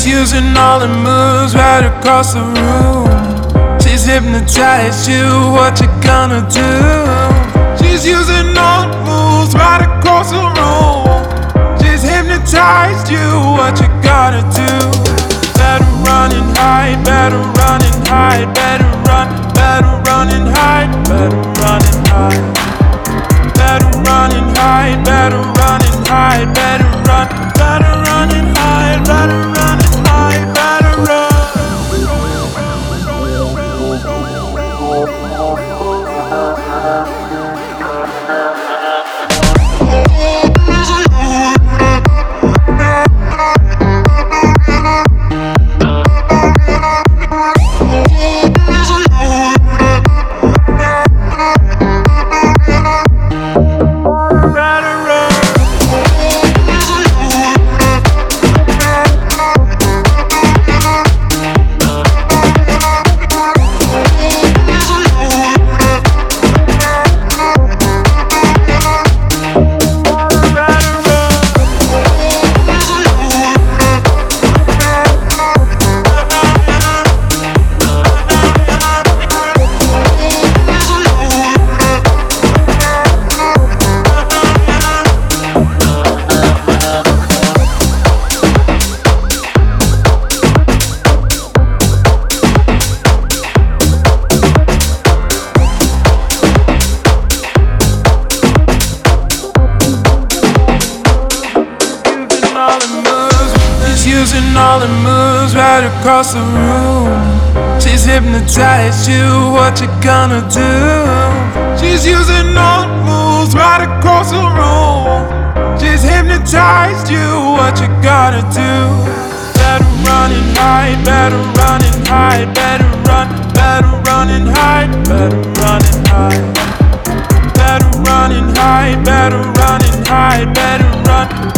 She's using all the moves right across the room. She's hypnotized you, what you gonna do? She's using all the moves right across the room. She's hypnotized you, what you gotta do? Better run and hide, better run and hide, better run and hide, better run and hide. Better run and hide, better run and hide, better run and hide, better run and hide, better run. Using all the moves right across the room. She's hypnotized you, what you gonna do? She's using all the moves right across the room. She's hypnotized you, what you gotta do? Better run and hide, better run and hide, better run and hide, better run and hide. Better run and hide, better run and hide, better run